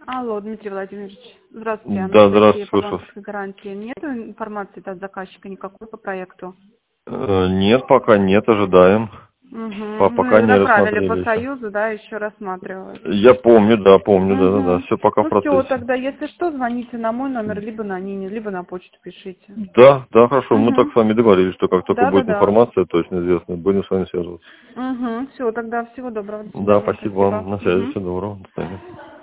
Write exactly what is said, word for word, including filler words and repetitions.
Алло, Дмитрий Владимирович. Здравствуйте. Да, здравствуйте, слушаю. По гарантии нет информации от заказчика никакой по проекту? Э, Нет, пока нет, ожидаем. По- Угу. Пока Вы не направили по рассмотрели еще. Союзу, да, еще рассматривают. Я помню, да, помню, да, да, да. Угу. Все пока в Ну все, процессе. тогда, если что, звоните на мой номер, либо на Нини, либо на почту пишите. Да, да, хорошо. Мы так Угу. с вами договорились, что как только будет Да-да-да. информация точно известная, будем с вами связываться. Угу. Все, тогда всего доброго. До Да, свидания. спасибо Спасибо. вам. На связи. Угу. Всего доброго. До свидания.